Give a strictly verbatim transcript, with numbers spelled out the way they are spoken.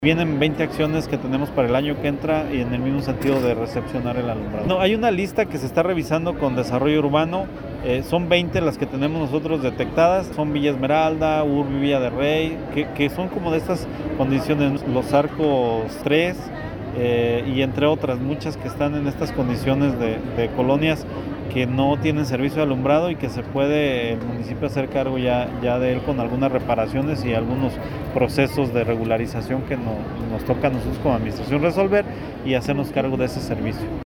Vienen veinte acciones que tenemos para el año que entra y en el mismo sentido de recepcionar el alumbrado. No, hay una lista que se está revisando con desarrollo urbano, eh, son veinte las que tenemos nosotros detectadas, son Villa Esmeralda, Urbi, Villa de Rey, que, que son como de estas condiciones, Los Arcos tres, eh, y entre otras muchas que están en estas condiciones de, de colonias que no tienen servicio de alumbrado y que se puede el municipio hacer cargo ya, ya de él con algunas reparaciones y algunos procesos de regularización que no, nos toca a nosotros como administración resolver y hacernos cargo de ese servicio.